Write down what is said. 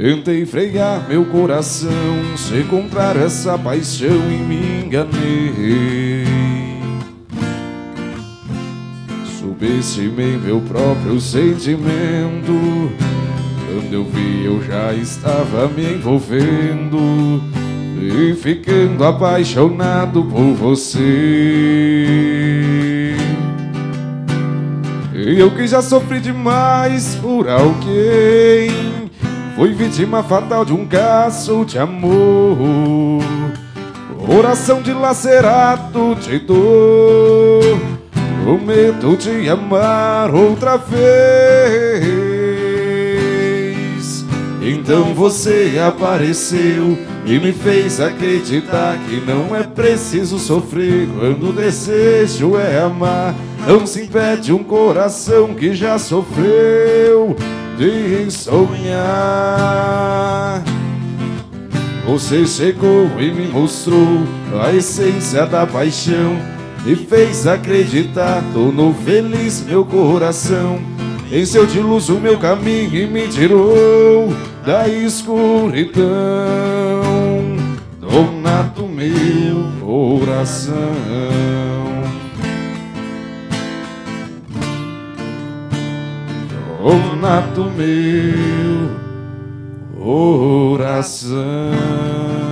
Tentei frear meu coração, se encontrar essa paixão e me enganei. Subestimei meu próprio sentimento. Quando eu vi, eu já estava me envolvendo e ficando apaixonado por você. E eu que já sofri demais por alguém, fui vítima fatal de um caso de amor. Coração dilacerado de dor, prometo te amar outra vez. Então você apareceu e me fez acreditar que não é preciso sofrer quando o desejo é amar. Não se impede um coração que já sofreu de sonhar. Você chegou e me mostrou a essência da paixão, me fez acreditar, tornou feliz meu coração. Encheu de luz o meu caminho e me tirou da escuridão. Dona do meu coração, dona do meu coração.